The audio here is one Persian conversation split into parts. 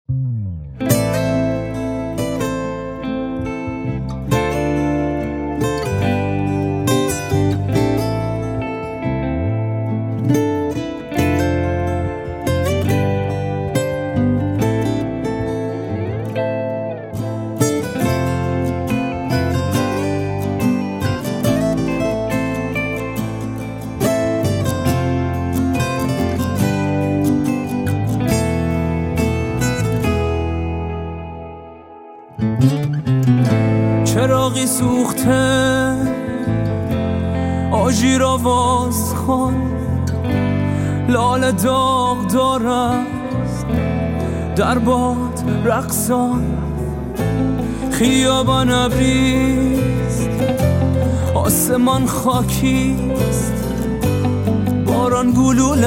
چراغی سوخته آژیر آواز خوان، لاله داغ دارست در باد رقصان، خیابان ابریست آسمان خاکیست، باران گلوله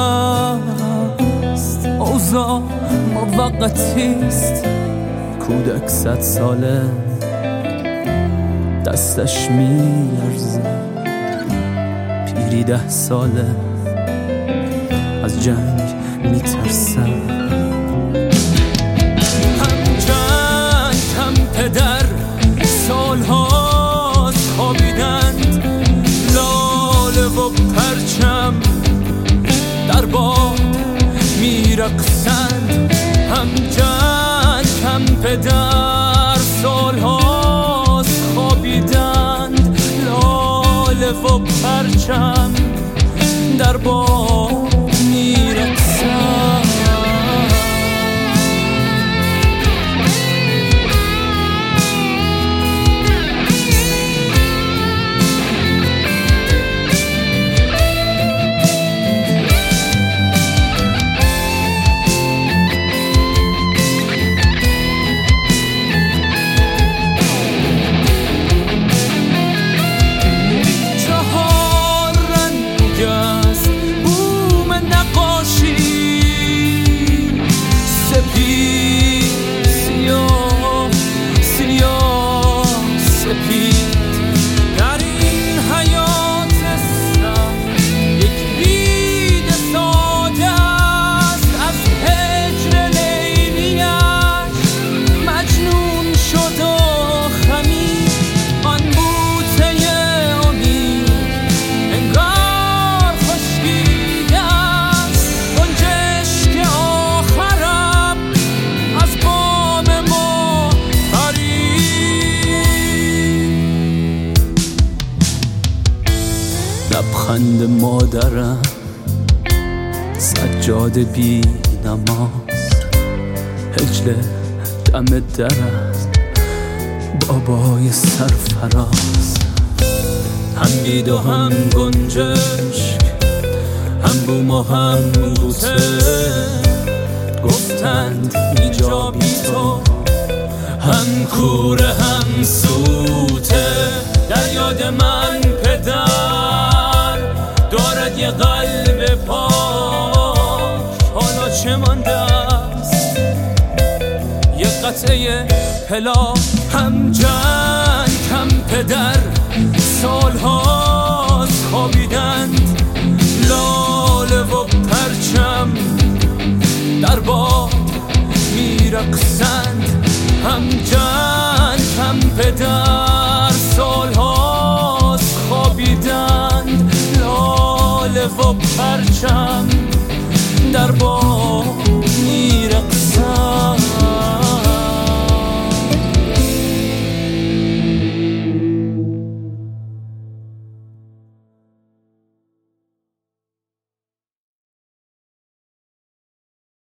است، اوضاع موقتیست، کودک 100 ساله دستش میلرزه، پیری 10 ساله از جنگ میترسه. هم جنگ هم پدر سالهاست خوابیدند، لاله و پرچم در باد میرقصند. هم جنگ هم پدر سالهاست خوابیدند، لاله و پرچم در باد میرقصند. لبخند مادرم سجاده بی نماز، هجله دم درست بابای سرفراز. هم بید و هم گنجشک، هم بوم و هم بوته، گفتند ایجابی تو هم کوره هم سوته. در یاد من پدر دارد یه قلب پاک، حالا چه مانده است یه قطعه پلاک. هم جنگ هم پدر سالهاست خوابیدند، لاله و پرچم در باد میرقصند. هم جنگ هم پدر سالهاست خوابیدند، لاله و پرچم در باد